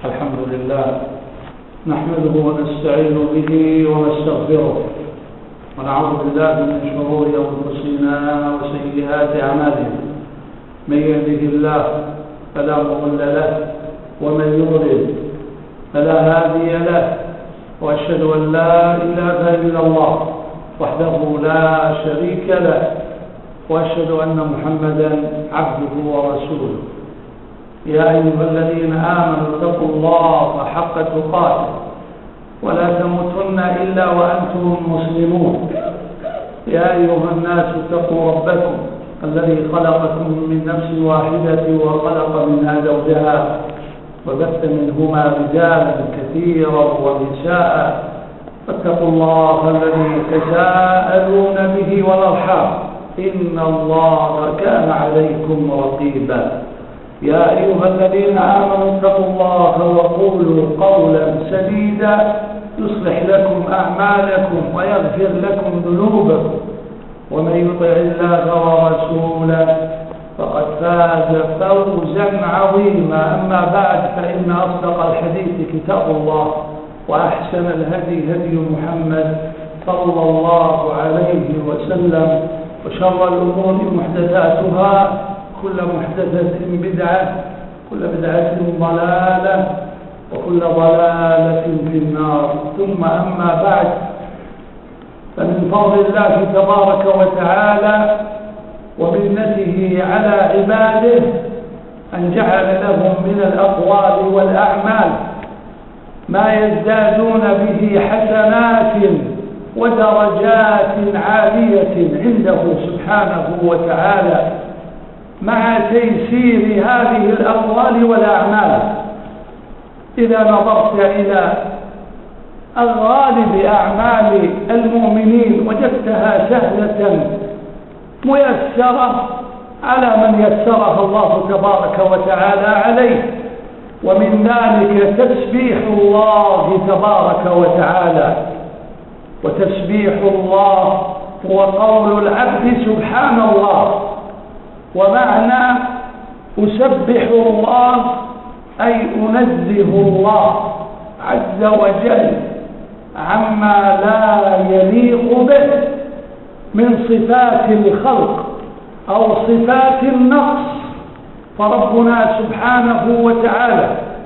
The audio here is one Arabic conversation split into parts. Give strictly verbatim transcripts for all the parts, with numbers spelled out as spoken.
الحمد لله نحمده ونستعين به ونستغفره ونعوذ بالله من شرور أنفسنا وسيئات أعمالنا. من يهده الله فلا مضل له ومن يضلل فلا هادي له، وأشهد أن لا إله إلا الله وحده لا شريك له، وأشهد أن محمدا عبده ورسوله. يا أيها الذين آمنوا اتقوا الله حق تقاته ولا تموتن إلا وأنتم مسلمون. يا أيها الناس اتقوا ربكم الذي خلقكم من نفس واحدة وخلق منها زوجها وبث منهما رجالا كثيرا ونساء، فاتقوا الله الذي تساءلون به والأرحام إن الله كان عليكم رقيبا. يا أيها الذين آمنوا اتقوا الله وقولوا قولا سديدا يصلح لكم أعمالكم ويغفر لكم ذنوبكم، ومن يطع الله ورسوله فقد فاز فوزا عظيما. أما بعد، فإن أصدق الحديث كتاب الله، وأحسن الهدي هدي محمد صلى الله عليه وسلم، وشر الأمور محدثاتها، كل محدثة بدعة، كل بدعة ضلالة، وكل ضلالة في النار. ثم أما بعد، فمن فضل الله تبارك وتعالى ومنته على عباده أن جعل لهم من الأقوال والأعمال ما يزدادون به حسنات ودرجات عالية عنده سبحانه وتعالى، مع تيسير هذه الأقوال والأعمال. إذا نظرت إلى الغالب أعمال المؤمنين وجدتها سهلة ميسرة على من يسرها الله تبارك وتعالى عليه، ومن ذلك تسبيح الله تبارك وتعالى. وتسبيح الله هو قول العبد سبحان الله، ومعنى أسبح الله أي أنزه الله عز وجل عما لا يليق به من صفات الخلق أو صفات النقص. فربنا سبحانه وتعالى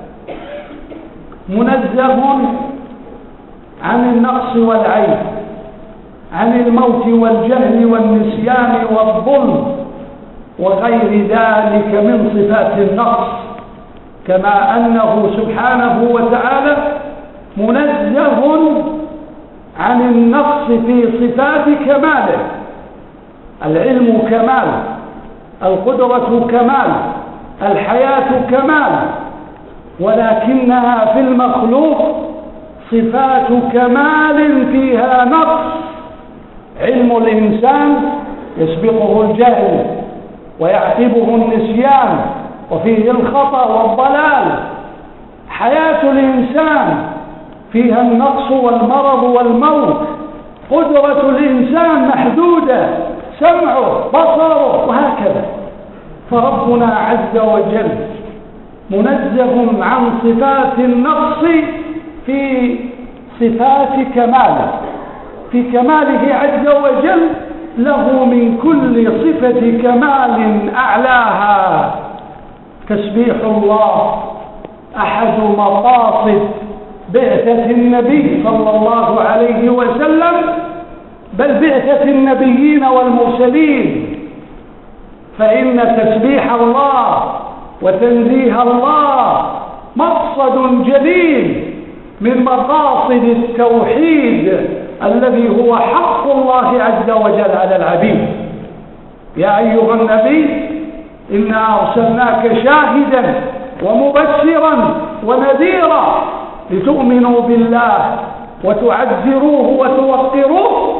منزه عن النقص والعيب، عن الموت والجهل والنسيان والظلم وغير ذلك من صفات النقص، كما أنه سبحانه وتعالى منزه عن النقص في صفات كماله. العلم كمال، القدرة كمال، الحياة كمال، ولكنها في المخلوق صفات كمال فيها نقص. علم الإنسان يسبقه الجهل ويعقبه النسيان وفيه الخطأ والضلال. حياة الإنسان فيها النقص والمرض والموت. قدرة الإنسان محدودة، سمعه، بصره، وهكذا. فربنا عز وجل منزه عن صفات النقص في صفات كماله. في كماله عز وجل له من كل صفة كمال أعلاها. تسبيح الله أحد مقاصد بعثة النبي صلى الله عليه وسلم، بل بعثة النبيين والمرسلين. فإن تسبيح الله وتنزيه الله مقصد جليل من مقاصد التوحيد الذي هو حق الله عز وجل على العبيد. يا أيها النبي إنا أرسلناك شاهدا ومبشرا ونذيرا لتؤمنوا بالله وتعزروه وتوقروه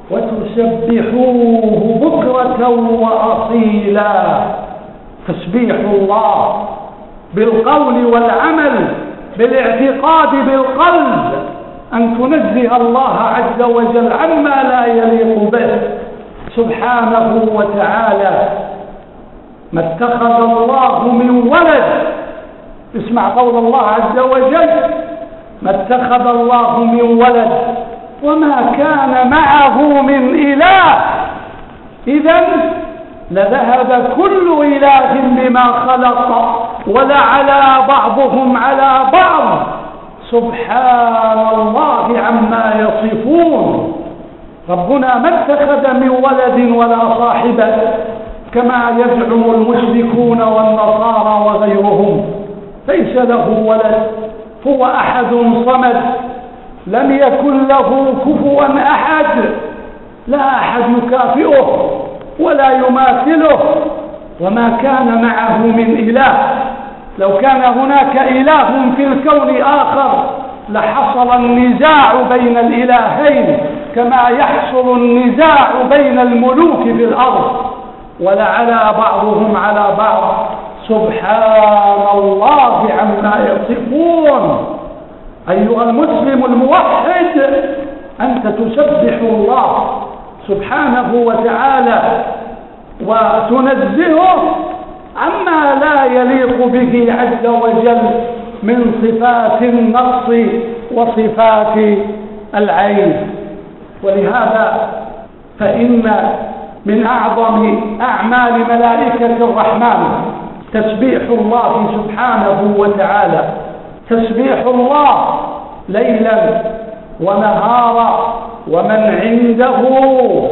وتسبحوه بكرة وأصيلا. تسبيح الله بالقول والعمل، بالاعتقاد بالقلب، أن تنزه الله عز وجل عما لا يليق به سبحانه وتعالى. ما اتخذ الله من ولد اسمع قول الله عز وجل: ما اتخذ الله من ولد وما كان معه من إله إذن لذهب كل إله بما خلق ولعلى بعضهم على بعض سبحان الله عما يصفون. ربنا ما اتخذ من ولد ولا صاحبة كما يزعم المشركون والنصارى وغيرهم، ليس له ولد، هو أحد صمد لم يكن له كفوا أحد، لا أحد يكافئه ولا يماثله. وما كان معه من إله، لو كان هناك إله في الكون آخر لحصل النزاع بين الإلهين كما يحصل النزاع بين الملوك في الأرض، ولعلى بعضهم على بعض سبحان الله عما يصفون. أيها المسلم الموحد، أنت تسبح الله سبحانه وتعالى وتنزهه عما لا يليق به عز وجل من صفات النقص وصفات العيب. ولهذا فإن من أعظم أعمال ملائكة الرحمن تسبيح الله سبحانه وتعالى، تسبيح الله ليلا ونهارا، ومن عنده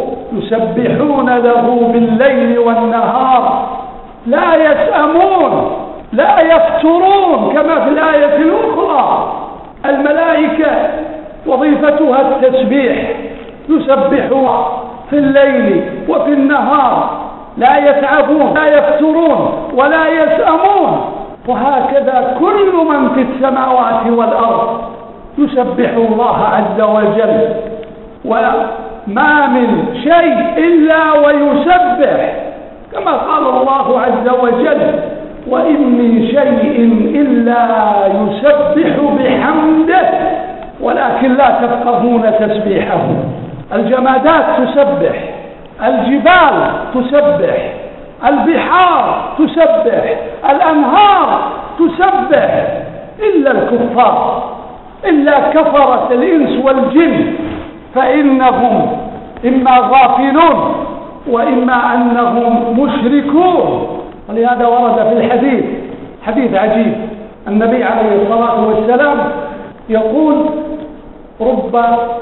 يسبحون له بالليل والنهار لا يسأمون لا يفترون، كما في الآية الأخرى. الملائكة وظيفتها التسبيح، يسبحون في الليل وفي النهار، لا يتعبون لا يفترون ولا يسأمون. وهكذا كل من في السماوات والأرض يسبح الله عز وجل، وما من شيء إلا ويسبح، كما قال الله عز وجل: وإن من شيء إلا يسبح بحمده ولكن لا تفقهون تسبيحه. الجمادات تسبح، الجبال تسبح، البحار تسبح، الأنهار تسبح، إلا الكفار، إلا كفرة الإنس والجن، فإنهم إما غافلون وإما أنهم مشركون. ولهذا ورد في الحديث حديث عجيب، النبي عليه الصلاة والسلام يقول: رب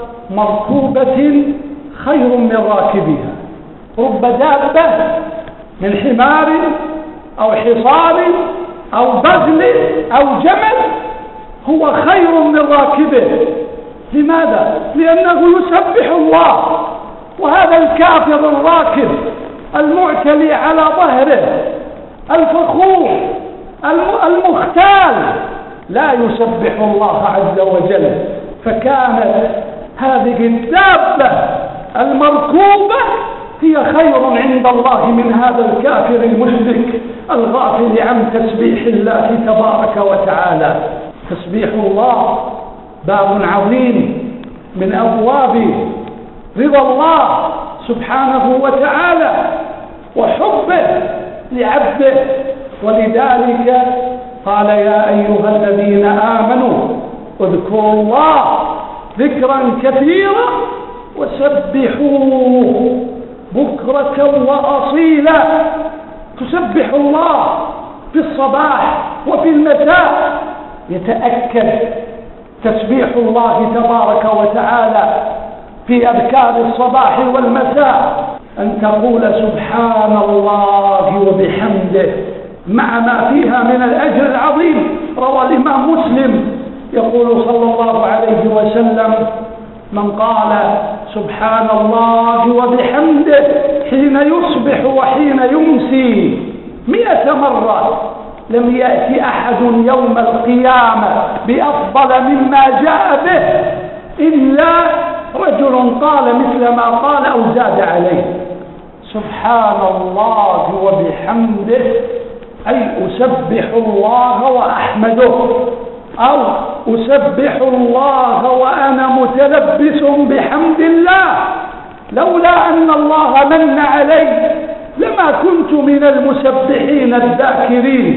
مركوبة خير من راكبها، رب دابة من حمار أو حصار أو بغل أو جمل هو خير من راكبه. لماذا؟ لأنه يسبح الله، وهذا الكافر الراكب المعتلي على ظهره الفخور المختال لا يسبح الله عز وجل. فكانت هذه الدابة المركوبة هي خير عند الله من هذا الكافر المشرك الغافل عن تسبيح الله تبارك وتعالى. تسبيح الله باب عظيم من أبواب رضا الله سبحانه وتعالى وحبه لعبده. ولذلك قال: يا أيها الذين آمنوا اذكروا الله ذكرا كثيرا وسبحوه بكرة وأصيلا. تسبح الله في الصباح وفي المساء. يتأكد تسبيح الله تبارك وتعالى في أذكار الصباح والمساء أن تقول سبحان الله وبحمده مع ما فيها من الأجر العظيم. روى الإمام مسلم يقول صلى الله عليه وسلم: من قال سبحان الله وبحمده حين يصبح وحين يمسي مئة مرة لم يأتي أحد يوم القيامة بأفضل مما جاء به إلا رجل قال مثل ما قال أو زاد عليه. سبحان الله وبحمده أي أسبح الله وأحمده، أو أسبح الله وأنا متلبس بحمد الله. لولا أن الله من علي لما كنت من المسبحين الذاكرين.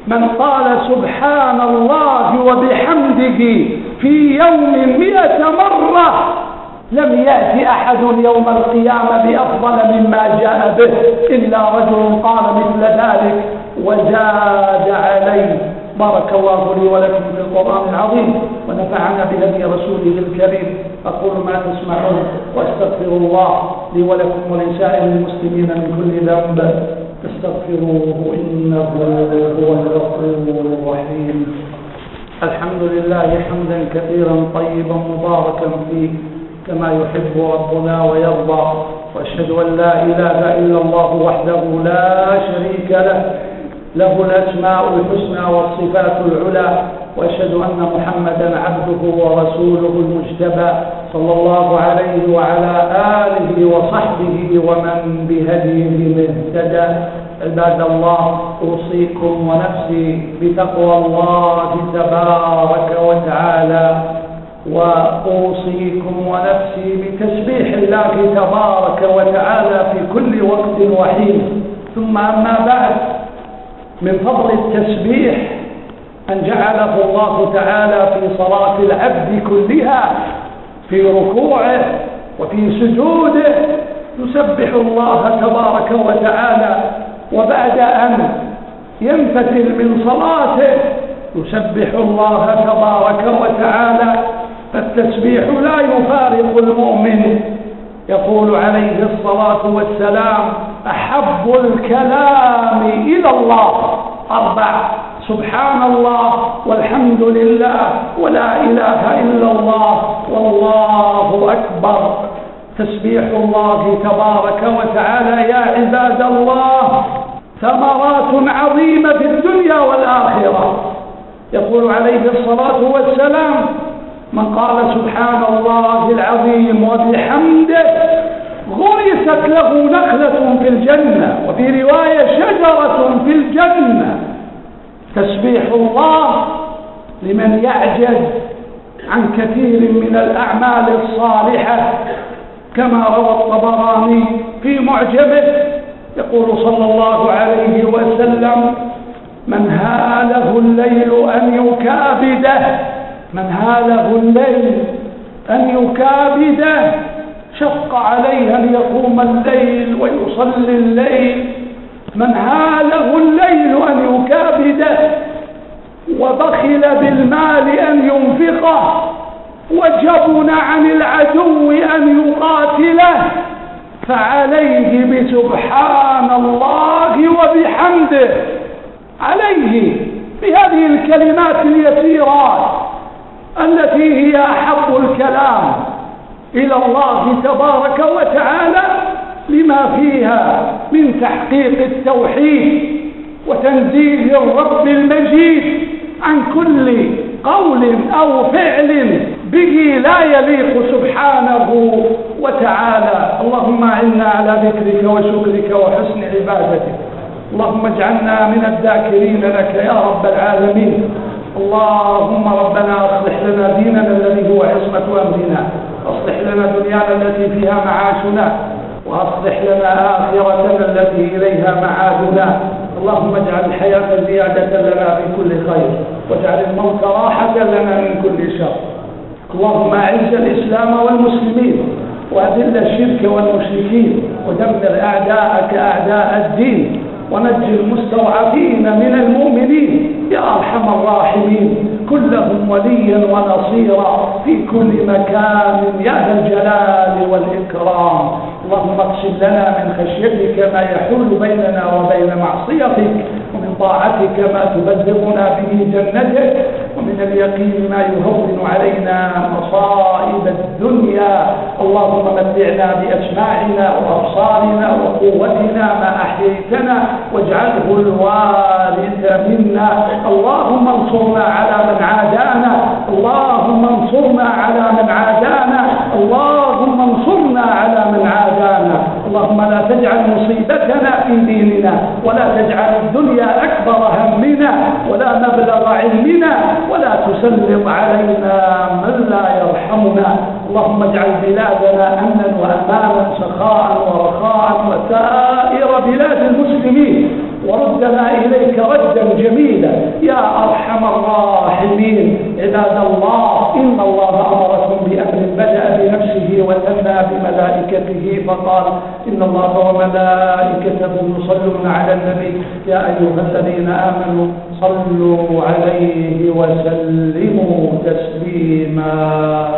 من قال سبحان الله وبحمده في يوم مئة مرة لم يأتي أحد يوم القيامة بأفضل مما جاء به إلا رجل قال مثل ذلك وزاد عليه. بارك الله لي ولكم في القرآن العظيم ونفعنا بهدي رسوله الكريم. أقول ما تسمعون وأستغفر الله لي ولكم ولسائر المسلمين من كل ذنب فاستغفروه إنه هو الغفور الرحيم. الحمد لله حمدا كثيرا طيبا مباركا فيه كما يحب ربنا ويرضى، وأشهد أن لا إله إلا الله وحده لا شريك له له الأسماء الحسنى والصفات العلى، وأشهد أن محمدا عبده ورسوله المجتبى صلى الله عليه وعلى آله وصحبه ومن بهديه مهتدى. عباد الله، أوصيكم ونفسي بتقوى الله تبارك وتعالى، وأوصيكم ونفسي بتسبيح الله تبارك وتعالى في كل وقت وحين. ثم أما بعد، من فضل التسبيح أن جعله الله تعالى في صلاة العبد كلها، في ركوعه وفي سجوده يسبح الله تبارك وتعالى، وبعد أن ينفتل من صلاته يسبح الله تبارك وتعالى. فالتسبيح لا يفارق المؤمن. يقول عليه الصلاة والسلام: أحب الكلام إلى الله أربع: سبحان الله والحمد لله ولا إله إلا الله والله أكبر. تسبيح الله تبارك وتعالى يا عباد الله ثمرات عظيمة في الدنيا والآخرة. يقول عليه الصلاة والسلام: من قال سبحان الله العظيم وبحمده غرست له نخلة في الجنة، وفي رواية شجرة في الجنة. تسبيح الله لمن يعجز عن كثير من الأعمال الصالحة، كما روى الطبراني في معجمه يقول صلى الله عليه وسلم: من هاله الليل أن يكابده من هاله الليل أن يكابده شق عليه أن يقوم الليل ويصلي الليل. من هاله الليل أن يكابده وبخل بالمال أن ينفقه وجبن عن العدو أن يقاتله فعليه بسبحان الله وبحمده. عليه بهذه الكلمات اليسيرات التي هي أحب الكلام إلى الله تبارك وتعالى لما فيها من تحقيق التوحيد وتنزيه الرب المجيد عن كل قول أو فعل به لا يليق سبحانه وتعالى. اللهم أعنا على ذكرك وشكرك وحسن عبادتك. اللهم اجعلنا من الذاكرين لك يا رب العالمين. اللهم ربنا أصلح لنا ديننا الذي هو عصمة أمرنا، أصلح لنا دنيانا التي فيها معاشنا، وأصلح لنا آخرتنا التي إليها معادنا. اللهم اجعل الحياة زيادة لنا في كل خير، واجعل الموت راحة لنا من كل شر. اللهم أعز الإسلام والمسلمين، وأذل الشرك والمشركين، ودمر أعداءك أعداء الدين، ونجي المستضعفين من المؤمنين يا أرحم الراحمين. كلهم وليا ونصيرا في كل مكان يا ذا الجلال والإكرام. اللهم اقسم لنا من خشيتك ما يحول بيننا وبين معصيتك، ومن طاعتك ما تبلغنا به جنتك، ومن اليقين ما يهون علينا مصائب الدنيا. اللهم متعنا بأسماعنا وأبصارنا وقوتنا ما أحييتنا، واجعله الوارث منا. اللهم انصرنا على من عادانا، اللهم انصرنا على من عادانا، اللهم انصرنا على من عادانا. اللهم لا تجعل مصيبتنا في ديننا، ولا تجعل الدنيا أكبر همنا ولا مبلغ علمنا، ولا تسلط علينا من لا يرحمنا. اللهم اجعل بلادنا أمنا وأمانا سخاء ورخاء وسائر بلاد المسلمين، وردنا إليك ردا جميلا يا أرحم الراحمين. عباد الله، إن الله أمركم بأمر بدأ بنفسه وثنى بملائكته فقال إن الله وملائكته يصلون على النبي يا أيها الذين آمنوا صلوا عليه وسلموا تسليما.